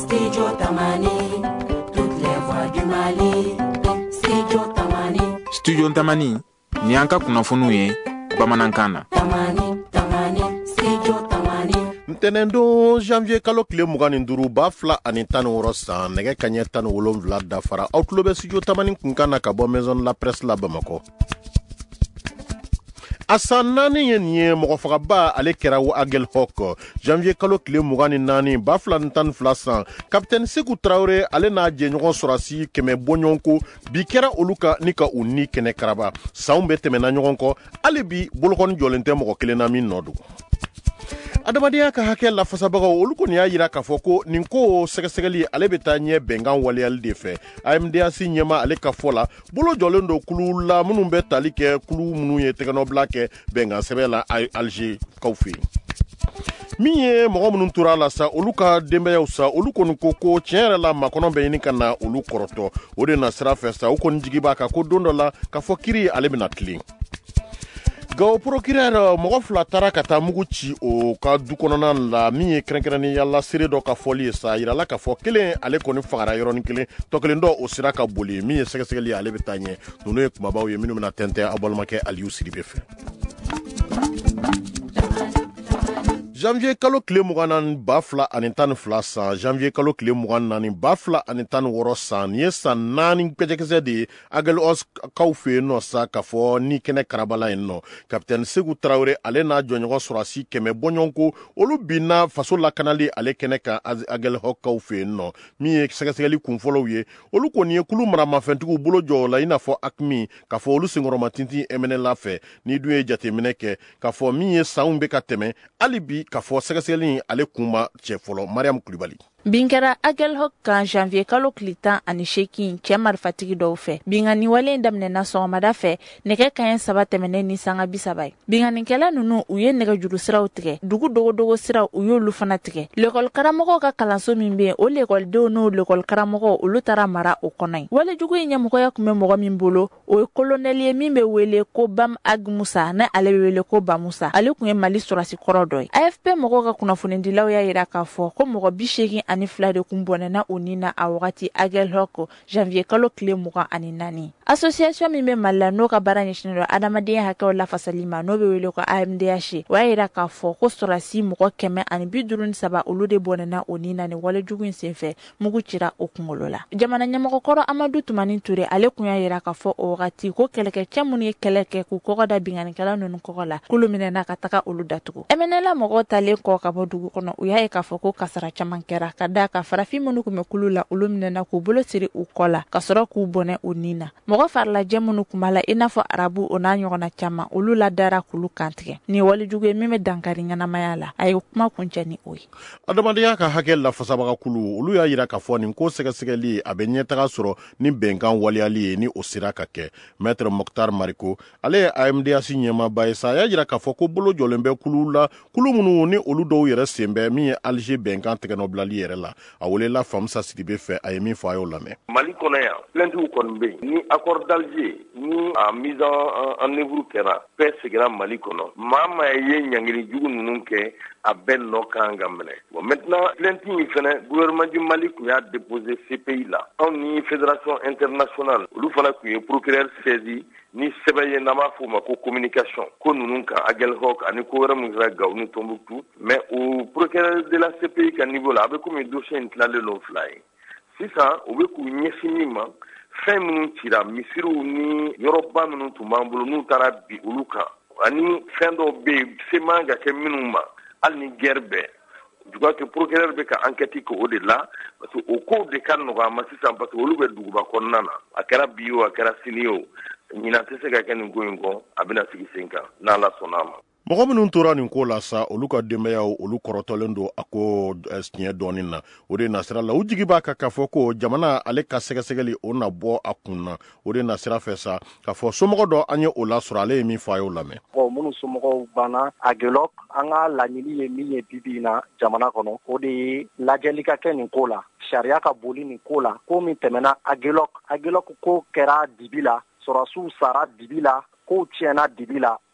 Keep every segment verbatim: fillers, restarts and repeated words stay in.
Studio Tamani, toutes les voix du Mali. Studio Tamani. Studio Tamani, ni anka kunafunu ye, bamanankan na. Tamani, Tamani, Studio Tamani. Ntɛnɛndon janvier kalo tile mugan ni duuru ba fila ani tan ni wɔɔrɔ san nɛgɛ kaɲɛ tan ni wolonwula dafara aw tulo bɛ studio Tamani kunkan na ka bɔ maison de la presse la Bamakɔ. A san naani ye nin ye mɔgɔfagaba ale kɛra Agel Hawk janvier kalo tile mugan ni naani ba fila ni tan ni fila san kapitɛni Seku Tarawele ale n'a jɛɲɔgɔn sɔrɔsi kɛmɛ bɔɲɔgɔnko bi kɛra olu ka ni ka u ni kɛnɛ karaba sanw bɛ tɛmɛna ɲɔgɔn kɔ hali bi bolokɔni jɔlen tɛ mɔgɔ kelen na min nɔ don. Adamadenya ka hakɛ lafasabagaw olu kɔni y'a yira k'a fɔ ko nin ko sɛgɛsɛgɛli ale bɛ taa ɲɛ bɛnkan waleyali de fɛ. A M D A C ɲɛma ale ka fɔ la bolo jɔlen don kulu la minnu bɛ tali kɛ kulu minnu ye tɛgɛnɔbila kɛ bɛnkan sɛbɛn la Alger kaw fɛ yen. Min ye mɔgɔ minnu tora la sa olu ka denbayaw sa olu kɔni ko ko tiɲɛ yɛrɛ la makɔnɔ bɛ ɲini ka na olu kɔrɔtɔ o de na sira fɛ sa u kɔni jigi b'a kan ko don dɔ la k'a fɔ kiri ale bɛna tilen. Gawo procureur mɔgɔ fila taara ka taa mugu ci o ka du kɔnɔna la min ye kɛrɛnkɛrɛnnenya la seere dɔ ka fɔli ye sa yirala k'a fɔ kelen ale kɔni fagara yɔrɔnin kelen tɔ kelen dɔ o sira ka boli min ye sɛgɛsɛgɛli ye ale bɛ taa ɲɛ ninnu ye kumabaw ye minnu bɛna tɛntɛn a balimakɛ Aliyu Siribe fɛ. janvier kalo tile mugan naani ba fila ani tan ni fila san janvier kalo tile mugan naani ba fila ani tan ni wɔɔrɔ san nin ye san naani kɛjɛkisɛ de ye Agel Hawk kaw fɛ yen nɔ sa k'a fɔ ni kɛnɛ karabala yen nɔ kapitɛni Seku Tarawele ale n'a jɔɲɔgɔn sɔrɔsi kɛmɛ bɔɲɔgɔnko olu binna faso lakanali ale kɛnɛ kan Agel Hawk kaw fɛ yen nɔ min ye sɛgɛsɛgɛli kunfɔlɔw ye olu kɔni ye kulu maramafɛntigiw bolo jɔ o la i n'a fɔ A C M I k'a fɔ olu senkɔrɔma tintin M N L A fɛ ni dun ye jateminɛ kɛ k'a fɔ min ye sanw bɛ ka tɛmɛ hali bi k'a fɔ sɛgɛsɛgɛli ale kunba cɛ fɔlɔ Mariam Kulibali. Bin kɛra Agel Hawk kan janvier kalo tile tan ani seegin cɛ marifatigi dɔw fɛ. Bingani wale daminɛna sɔgɔmada fɛ nɛgɛ kaɲɛ saba tɛmɛnen ni sanga bi saba ye. Binganikɛla ninnu u ye nɛgɛjuru siraw tigɛ, dugu dogodogo siraw u y'olu fana tigɛ. Lekɔli karamɔgɔw ka kalanso min bɛ yen o lekɔlidenw n'o lekɔli karamɔgɔw olu taara mara o kɔnɔ yen. Walejugu in ɲɛmɔgɔya tun bɛ mɔgɔ min bolo o ye kolonɛli ye min bɛ wele ko Bam Ag Musa ne ale bɛ wele ko Bamusa. Ale tun ye Mali sɔrɔsi kɔrɔ dɔ ye. A F P mɔgɔw ka kunnafonidilaw y'a yira k'a fɔ ko mɔgɔ bi seegin ani fila de kun bɔnɛna o ni na a wagati Agel Hawk janvier kalo tile mugan ani naani. Association min bɛ Mali la n'o ka baara ɲɛsinnen don adamadenya hakɛw lafasali ma n'o bɛ wele ko A M D H o y'a yira k'a fɔ ko sɔrɔsi mɔgɔ kɛmɛ ani bi duuru ni saba olu de bɔnɛna o ni na ni walejugu in senfɛ mugu cira o kunkolo la. Jamana ɲɛmɔgɔkɔrɔ Amadu Tumani Ture ale kun y'a yira k'a fɔ o wagati ko kɛlɛkɛcɛ minnu ye kɛlɛ kɛ k'u kɔgɔ da binganikɛla ninnu kɔgɔ la k'olu minɛna ka taga olu datugu. M N L A mɔgɔw talen kɔ ka bɔ dugu kɔnɔ u y'a ye k'a fɔ ko kasara caman kɛra ka da ka farafin minnu kun bɛ kulu la olu minɛna k'u bolo siri u kɔ la ka sɔrɔ k'u bɔnɛ u ni na. Mɔgɔ farilajɛ minnu kun b'a la i n'a fɔ arabu o n'a ɲɔgɔnna caman olu la dara k'olu kantigɛ. Nin walejugu ye min bɛ dankari ɲɛnamaya la a ye kuma kuncɛ ni o ye. Adamadenya ka hakɛ lafasabaga kulu olu y'a yira k'a fɔ nin ko sɛgɛsɛgɛli a bɛ ɲɛtaga sɔrɔ ni bɛnkan waleyali ye ni o sira ka kɛ. Maître Mokhtar Mariko ale ye A M D A C ɲɛmaaba ye sa a y'a yira k'a fɔ ko bolo jɔlen bɛ kulu la kulu minnu ni olu dɔw yɛrɛ sen bɛ min ye Alger bɛnkan tɛgɛnɔbilali yɛrɛ la a welela Famsa Sidibe fɛ a ye min fɔ a y'o lamɛn. Mali kɔnɔ yan plaintes kɔni bɛ yen ni accord d'Alger ni a mise en en œuvre kɛra bɛɛ seginna Mali kɔnɔ maa maa ye ɲangili jugu ninnu kɛ a bɛɛ nɔ kan ka minɛ. Bon maintenant plainte in fɛnɛ gouvernement du Mali kun y'a déposé C P I la anw ni fédération internationale olu fana kun ye procureur saisi ni sɛbɛn ye n'an b'a fɔ o ma ko communication ko ninnu kan Agel Hawk ani ko wɛrɛ min kɛra Gao ni Tombouctou mais o procureur de la C P I ka niveau la a bɛ komi dossier in tilalen don fila ye. Sisan u bɛ k'u ɲɛsin min ma fɛn minnu cira misiriw ni yɔrɔba minnu tun b'an bolo n'u taara bi olu kan ani fɛn dɔw bɛ yen se man ka kɛ minnu ma hali ni guerre bɛɛ je crois que procureur bɛ ka enquête kɛ o de la parce que o kow de ka nɔgɔ a ma sisan parce que olu bɛ duguba kɔnɔna na a kɛra bi o a kɛra sini o ɲinan tɛ se ka kɛ nin ko in kɔ a bɛna sigi sen kan n'Ala sɔnna a ma. Mɔgɔ minnu tora nin ko la sa olu ka denbayaw olu kɔrɔtɔlen don a ko tiɲɛ dɔɔnin na o de nasira la u jigi b'a kan k'a fɔ ko jamana ale ka sɛgɛsɛgɛli o na bɔ a kun na o de nasira fɛ sa k'a fɔ somɔgɔ dɔ an ye o lasɔrɔ ale ye min fɔ a y'o lamɛn. Minnu somɔgɔw banna Agel Hawk an ka laɲini ye min ye bibi in na jamana kɔnɔ o de ye lajɛli ka kɛ nin ko la sariya ka boli nin ko la ko min tɛmɛna Agel Hawk Agel Hawk ko kɛra dibi la sɔrɔsiw sara dibi la kow tiɲɛna dibi la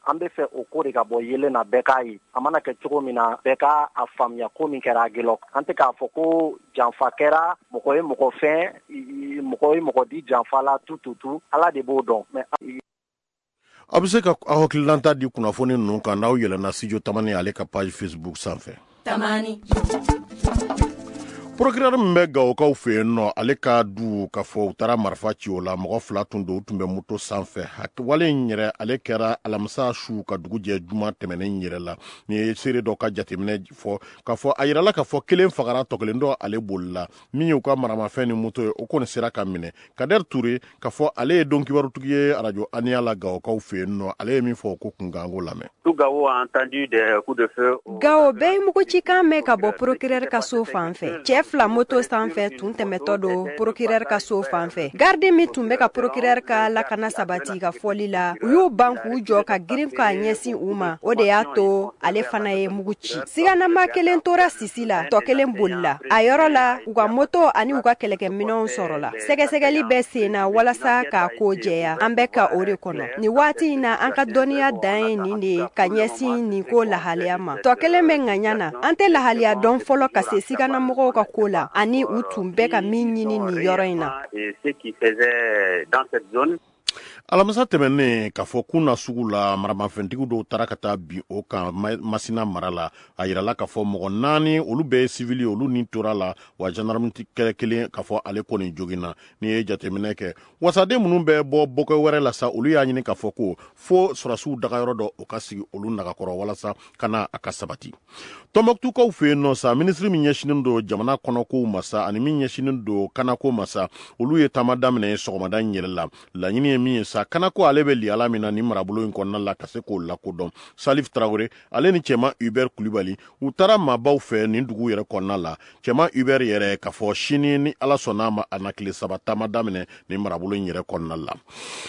an bɛ fɛ o ko de ka bɔ yelen na bɛɛ k'a ye a mana kɛ cogo min na bɛɛ k'a a faamuya ko min kɛra Aguelok an tɛ k'a fɔ ko janfa kɛra mɔgɔ ye mɔgɔ fɛn mɔgɔ ye mɔgɔ di janfa la tu tu tu Ala de b'o dɔn mais a bɛ se ka aw hakililanta di kunnafoni ninnu kan n'aw yɛlɛnna studio Tamani ale ka page Facebook sanfɛ. Tamani procureur min bɛ Gawokaw fɛ yen nɔ ale ka du k'a fɔ u taara marifa ci o la mɔgɔ fila tun don u tun bɛ moto sanfɛ wale in yɛrɛ ale kɛra alamisa su ka dugu jɛ juma tɛmɛnen yɛrɛ la ni ye seere dɔ ka jateminɛ fɔ k'a fɔ a yirala k'a fɔ kelen fagara tɔ kelen dɔ ale bolila min y'u ka maramafɛn ni moto ye o kɔni sera ka minɛ Kader Toure k'a fɔ ale ye dɔnkibarutigi ye radio Aniya la Gawokaw fɛ yen nɔ ale ye min fɔ ko kunkanko lamɛn. Gawo a entendu des coups de feu. Gawo bɛɛ ye mugu ci kan mɛn ka bɔ procureur ka so fan fɛ cɛ fila moto sanfɛ tun tɛmɛtɔ don procureur ka so fan fɛ garde min tun bɛ ka procureur ka lakana sabati ka fɔli la u y'u ban k'u jɔ ka girin k'a ɲɛsin u ma o de y'a to ale fana ye mugu ci siganama kelen tora sisi la tɔ kelen bolila a yɔrɔ la u ka moto ani u ka kɛlɛkɛminɛnw sɔrɔla sɛgɛsɛgɛli bɛ sen na walasa k'a ko jɛya an bɛ ka o de kɔnɔ ni waati in na an ka dɔnniya dan ye nin de ka ɲɛsin nin ko lahaliya ma tɔ kelen bɛ ŋaɲa na an tɛ lahaliya dɔn fɔlɔ ka se siganamɔgɔw ka ko la ani u tun bɛ ka min ɲini nin yɔrɔ in na. Alamisa tɛmɛnen k'a fɔ kun na sugu la maramafɛntigi dɔw taara ka taa bi o kan Masina mara la a yirala k'a fɔ mɔgɔ naani olu bɛɛ ye civil olu ni tora la wa gendarme kɛlɛ kelen k'a fɔ ale kɔni joginna ni ye jateminɛ kɛ wasaden minnu bɛ bɔ bɔkɛ wɛrɛ la sa olu y'a ɲini k'a fɔ ko fo sɔrɔsiw dagayɔrɔ dɔ o ka sigi olu nagakɔrɔ walasa kana a ka sabati Tɔnbɔkutukaw fɛ yen nɔ sa ministre min ɲɛsinen don jamana kɔnɔkow ma sa ani min ɲɛsinen don kanako ma sa olu ye taama daminɛ sɔgɔmada in yɛrɛ la laɲini ye min ye sa kanako ale bɛ liyala min na ni marabolo in kɔnɔna la ka se k'o lakodɔn Salif Traoré ale ni cɛma Hubert Kulibali u taara maabaw fɛ nin dugu yɛrɛ kɔnɔna la cɛma Hubert yɛrɛ k'a fɔ sini ni Ala sɔnna ma a na tile saba taama daminɛ ni marabolo in yɛrɛ kɔnɔna la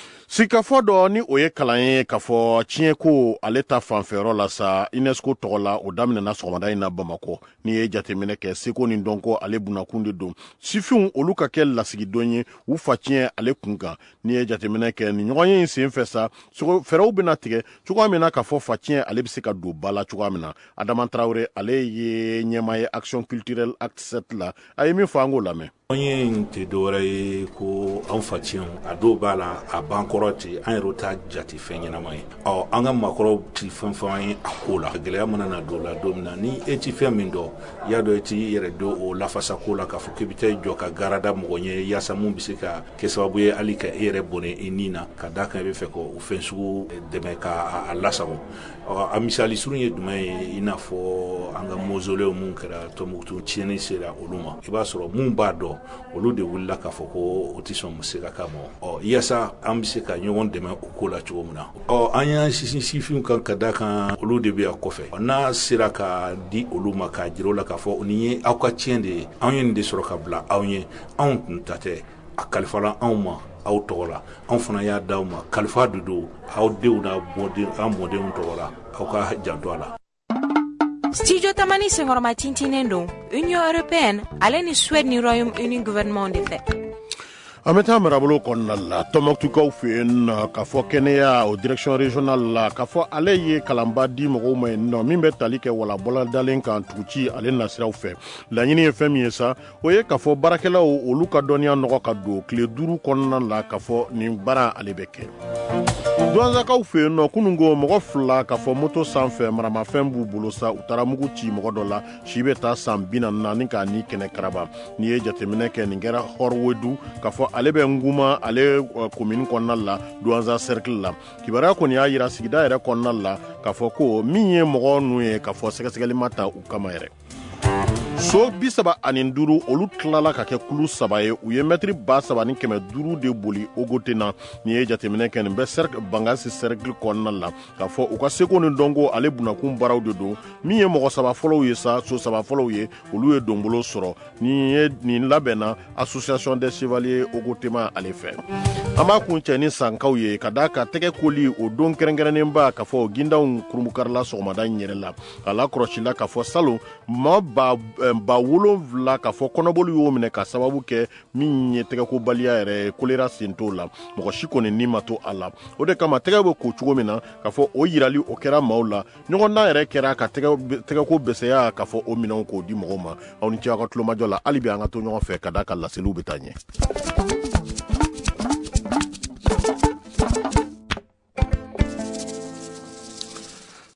sikafɔ dɔ ni o ye kalan ye k'a fɔ tiɲɛ ko ale ta fanfɛyɔrɔ la sa UNESCO tɔgɔ la o daminɛna sɔgɔmada in na Bamakɔ ni ye jateminɛ kɛ seko ni dɔnko ale bunakun de don sifinw olu ka kɛ lasigidon ye u fa tiɲɛ ale kun kan ni ye jateminɛ kɛ ni ɲɔgɔn ye in sen fɛ sa fɛrɛw bɛna tigɛ cogoya min na k'a fɔ fa tiɲɛ ale bɛ se ka don ba la cogoya min na Adama Traoré ale ye ɲɛmaa ye Action Culturelle Acte sept la a ye min fɔ an k'o lamɛn. An ye in tɛ dɔwɛrɛ ye ko an fa tiɲɛw a dɔw b'a la a bankɔrɔ ten an yɛrɛ ta jate fɛn ɲɛnama ye ɔ an ka maakɔrɔw ti fɛn fɛn an ye a ko la gɛlɛya mana na don la don min na ni e ti fɛn min dɔn i y'a dɔn e t'i yɛrɛ don o lafasa ko la k'a fɔ k'i bɛ taa jɔ ka garada mɔgɔ ɲɛ yaasa mun bɛ se ka kɛ sababu ye hali ka e yɛrɛ bɔnɛ i ni na ka d'a kan i bɛ fɛ k'o fɛn sugu dɛmɛ k'a lasago ɔ a misali surun ye jumɛn ye i n'a fɔ an ka mausolew mun kɛra Tɔnbɔkutu tiɲɛni sera olu ma i b'a sɔrɔ mun b'a dɔn olu de wulila k'a fɔ ko o tɛ sɔn se ka k'a ma ɔ yaasa an bɛ se ka ɲɔgɔn dɛmɛ o ko la cogo min na ɔ an y'an sinsin sifinw kan ka da kan olu de bɛ yan kɔfɛ n'a sera ka di olu ma k'a jira o la k'a fɔ nin ye aw ka tiɲɛ de ye anw ye nin de sɔrɔ ka bila aw ye anw tun ta tɛ a kalifala anw ma aw tɔgɔ la anw fana y'a d'aw ma kalifa de don aw denw n'a mɔdenw an mɔdenw tɔgɔ la aw ka janto a la. Studio Tamani sengorma tintinen don Union Européenne ale ni Suède ni Royaume-Uni gouvernement de fait. An bɛ taa marabolo kɔnɔna la Tɔnbɔkutukaw fɛ yen nɔ k'a fɔ kɛnɛya o direction régionale la k'a fɔ ale ye kalanba di mɔgɔw ma yen nɔ min bɛ tali kɛ walabɔla dalen kan tuguci ale nasiraw fɛ laɲini ye fɛn min ye sa o ye k'a fɔ baarakɛlaw olu ka dɔnniya nɔgɔ ka don tile duuru kɔnɔna la k'a fɔ nin baara ale bɛ kɛ. Duwanzakaw fɛ yen nɔ kunungo mɔgɔ fila k'a fɔ moto sanfɛ maramafɛn b'u bolo sa u taara mugu ci mɔgɔ dɔ la si bɛ taa san bi naani na ni k'a ni kɛnɛ karaba n'i ye jateminɛ kɛ nin kɛra Hɔrɔwedu k'a fɔ ale bɛ Nguma ale commune kɔnɔna la Douanza cercle la kibaruya kɔni y'a yira sigida yɛrɛ kɔnɔna la k'a fɔ ko min ye mɔgɔ ninnu ye k'a fɔ sɛgɛsɛgɛli ma ta u kama yɛrɛ. So bi saba ani duuru olu tilala ka kɛ kulu saba ye u ye mɛtiri ba saba ni kɛmɛ duuru de boli Ogote na ni ye jateminɛ kɛ nin bɛ cercle Bangasi cercle kɔnɔna la k'a fɔ u ka seko ni dɔnko ale bunakun baaraw de don min ye mɔgɔ saba fɔlɔw ye sa so saba fɔlɔw ye olu ye donbolo sɔrɔ ni ye nin labɛnna association des chevaliers Ogotema ale fɛ. An b'a kun cɛ ni sankaw ye ka d'a ka tɛgɛ koli o don kɛrɛnkɛrɛnnenba k'a fɔ gindanw kurumukarila sɔgɔmada in yɛrɛ la a la kɔrɔsila k'a fɔ salon maa ba ba wolonwula k'a fɔ kɔnɔboli y'o minɛ ka sababu kɛ min ye tɛgɛkobaliya yɛrɛ kolera sen t'o la mɔgɔ si kɔni ni ma to a la o de kama tɛgɛ bɛ ko cogo min na k'a fɔ o yirali o kɛra maaw la ɲɔgɔndan yɛrɛ kɛra ka tɛgɛko bɛsɛya k'a fɔ o minɛnw k'o di mɔgɔw ma aw ni ce aw ka tulomajɔ la hali bi an ka to ɲɔgɔn fɛ ka da ka laseliw bɛ taa ɲɛ.